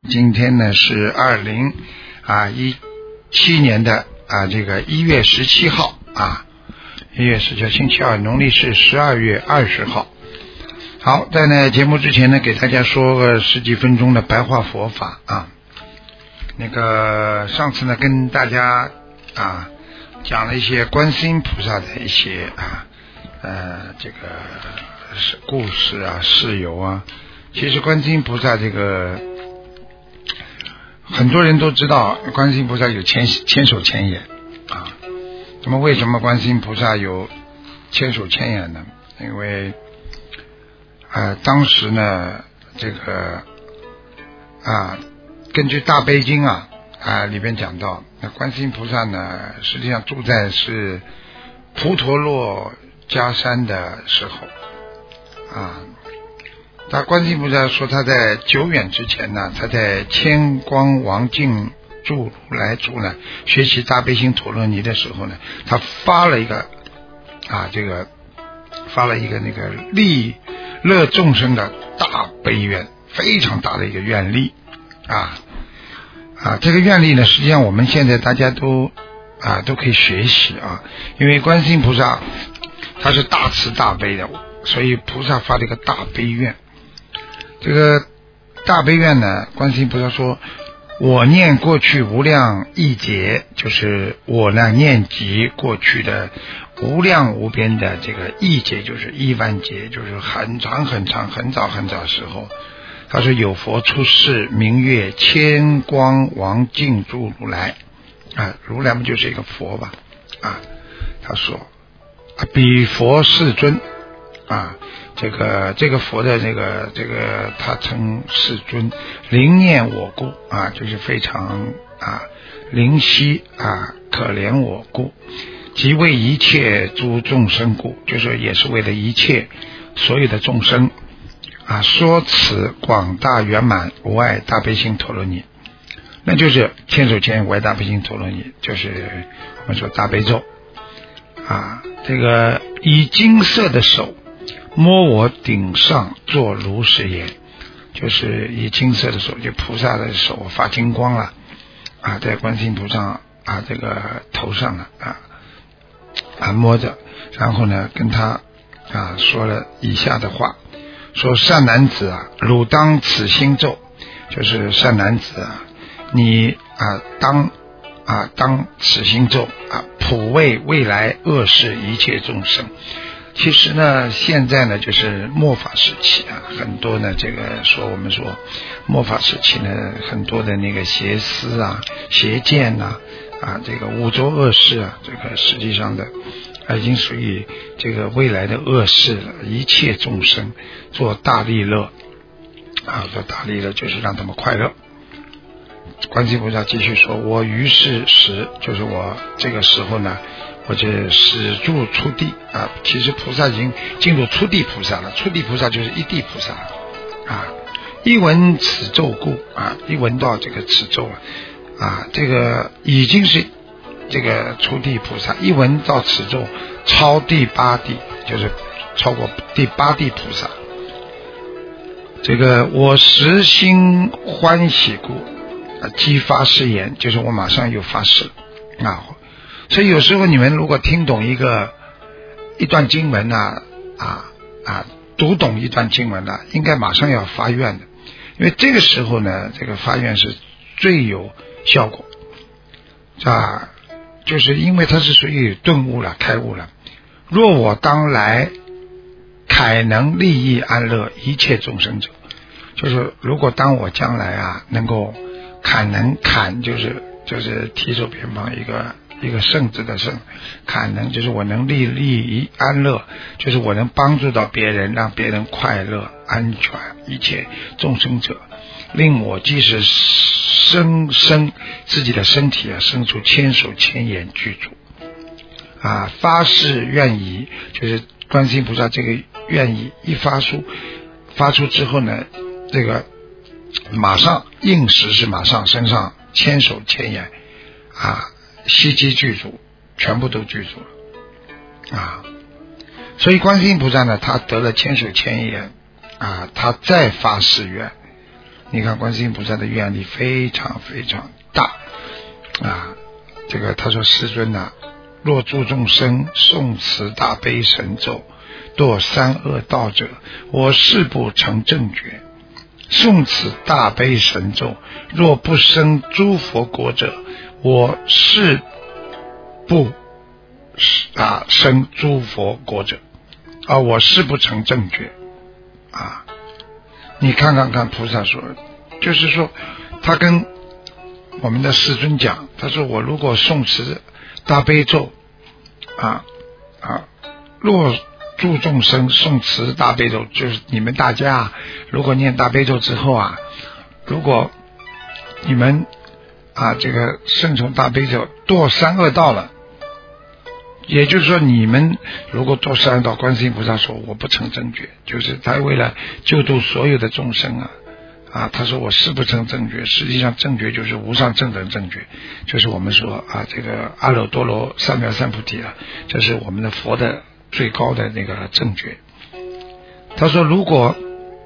今天呢是2017年的这个1月17号1月17号星期二，农历是12月20号。好，在呢节目之前呢，给大家说个10几分钟的白话佛法那个上次呢跟大家讲了一些观世音菩萨的一些这个故事事由其实观世音菩萨这个很多人都知道，观世音菩萨有千手千眼那么为什么观世音菩萨有千手千眼呢？因为当时呢这个根据大悲经里边讲到，那观世音菩萨呢实际上住在是普陀洛迦山的时候他观世音菩萨说他在久远之前呢，他在千光王净住如来住呢学习大悲心陀罗尼的时候呢，他发了一个那个利乐众生的大悲愿，非常大的一个愿力这个愿力呢实际上我们现在大家都可以学习因为观世音菩萨他是大慈大悲的，所以菩萨发了一个大悲愿。这个大悲愿呢，观世音菩萨说，我念过去无量亿劫，就是我呢念及过去的无量无边的这个亿劫，就是亿万劫，就是很长很长很早很早的时候，他说有佛出世，名曰千光王净住如来如来不就是一个佛吧他说比佛世尊这个佛的这个他称世尊，灵念我故就是非常灵犀可怜我故，即为一切诸众生故，就是也是为了一切所有的众生说此广大圆满无碍大悲心陀罗尼，那就是千手千眼无碍大悲心陀罗尼，就是我们说大悲咒这个以金色的手摸我顶上做如是言，就是以金色的手，就菩萨的手发金光了在观世音菩萨这个头上摸着，然后呢跟他说了以下的话，说善男子汝当此心咒，就是善男子你当此心咒普为未来恶世一切众生。其实呢现在呢就是末法时期很多呢这个我们说末法时期呢，很多的那个邪思邪见这个五浊恶世这个实际上的已经属于这个未来的恶世了，一切众生做大利乐做大利乐就是让他们快乐。观世音菩萨继续说，我于是时，就是我这个时候呢，我就始住初地其实菩萨已经进入初地菩萨了，初地菩萨就是一地菩萨一闻此咒故一闻到这个此咒这个已经是这个初地菩萨，一闻到此咒超第八地，就是超过第八地菩萨。这个我实心欢喜故即发誓言，就是我马上有发誓所以有时候你们如果听懂一段经文读懂一段经文应该马上要发愿的，因为这个时候呢这个发愿是最有效果就是因为它是属于顿悟了开悟了。若我当来凯能利益安乐一切众生者，就是如果当我将来能够坎就是提手偏旁一个圣字的圣，坎能就是我能利益安乐，就是我能帮助到别人，让别人快乐安全一切众生者，令我即使生自己的身体生出千手千眼具足发誓愿意，就是观世音菩萨这个愿意一发出之后呢，这个马上应时是马上身上千手千眼悉皆具足，全部都具足了所以观世音菩萨呢，他得了千手千眼他再发誓愿， 你看观世音菩萨的愿力非常非常大啊！这个他说世尊啊，若诸众生诵持大悲神咒，堕三恶道者，我誓不成正觉。诵此大悲神咒，若不生诸佛国者，我誓不生诸佛国者我誓不成正觉啊！你看菩萨说，就是说他跟我们的世尊讲，他说我如果诵持大悲咒若诸众生诵持大悲咒，就是你们大家如果念大悲咒之后如果你们这个顺从大悲咒堕三恶道了，也就是说你们如果堕三恶道，观世音菩萨说我不成正觉，就是他为了救度所有的众生他说我誓不成正觉。实际上正觉就是无上正等正觉，就是我们说这个阿耨多罗三藐三菩提这是我们的佛的最高的那个正觉。他说如果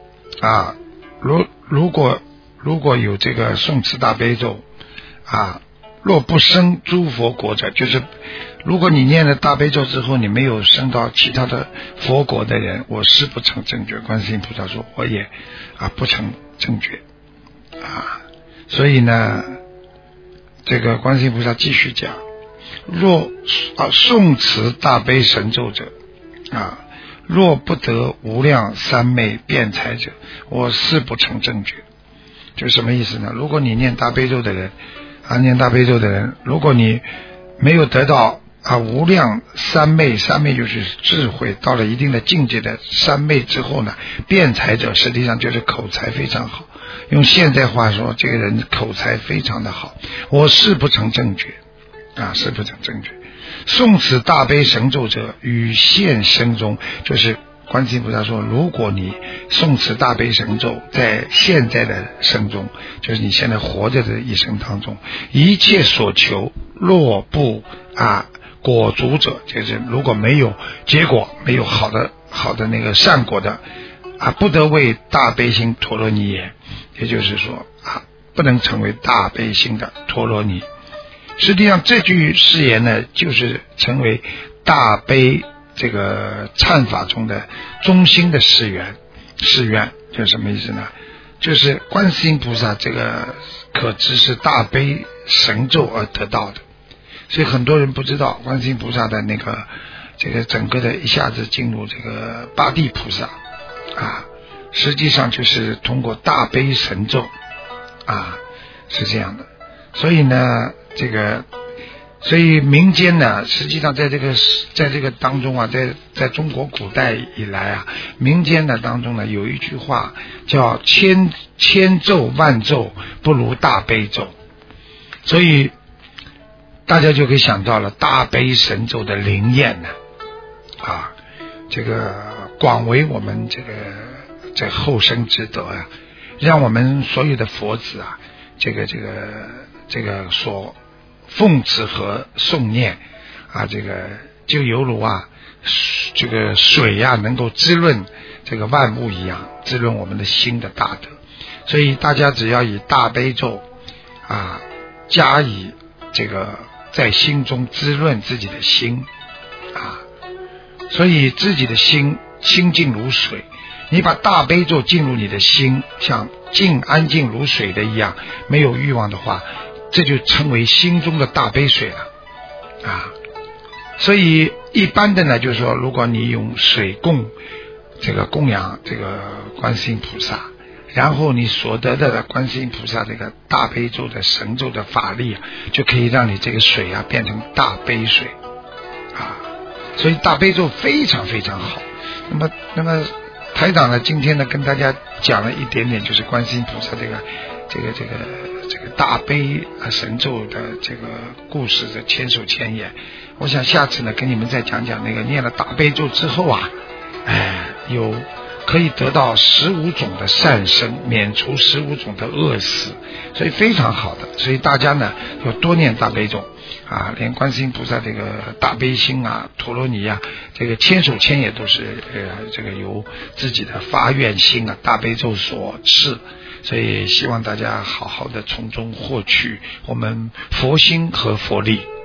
如果有这个诵持大悲咒若不生诸佛国者，就是如果你念了大悲咒之后你没有升到其他的佛国的人，我誓不成正觉。观世音菩萨说我也不成正觉所以呢这个观世音菩萨继续讲，若诵持大悲神咒者若不得无量三昧辩才者，我誓不成正觉。就什么意思呢？如果你念大悲咒的人如果你没有得到无量三昧，三昧就是智慧，到了一定的境界的三昧之后呢，辩才者实际上就是口才非常好，用现在话说这个人口才非常的好，我誓不成正觉誓不成正觉。诵此大悲神咒者，于现生中，就是观世音菩萨说，如果你诵持大悲神咒，在现在的生中，就是你现在活着的一生当中，一切所求若不果足者，就是如果没有结果，没有好的那个善果的不得为大悲心陀罗尼也，也就是说不能成为大悲心的陀罗尼。实际上这句誓言呢，就是成为大悲这个忏法中的中心的誓愿，就是什么意思呢？就是观世音菩萨这个可知是大悲神咒而得到的。所以很多人不知道观世音菩萨的那个这个整个的一下子进入这个八地菩萨实际上就是通过大悲神咒是这样的。所以呢所以民间呢，实际上在这个当中在中国古代以来民间的当中呢，有一句话叫千咒万咒不如大悲咒，所以大家就可以想到了大悲神咒的灵验呢这个广为我们这后生之德让我们所有的佛子这个所奉持和诵念这个就犹如这个水能够滋润这个万物一样，滋润我们的心的大德。所以大家只要以大悲咒加以这个在心中滋润自己的心所以自己的心静如水，你把大悲咒进入你的心，像安静如水的一样，没有欲望的话，这就称为心中的大悲水了所以一般的呢，就是说如果你用水供养这个观世音菩萨，然后你所得的观世音菩萨这个大悲咒的神咒的法力就可以让你这个水变成大悲水所以大悲咒非常非常好。那么台长呢，今天呢跟大家讲了一点点，就是观世音菩萨这个大悲神咒的这个故事的千手千眼。我想下次呢跟你们再讲讲那个念了大悲咒之后有可以得到15种的善生，免除15种的恶死，所以非常好的。所以大家呢要多念大悲咒连观世音菩萨这个大悲心陀罗尼这个千手千眼都是这个由自己的发愿心大悲咒所赐。 所以希望大家好好的从中获取我们佛心和佛力。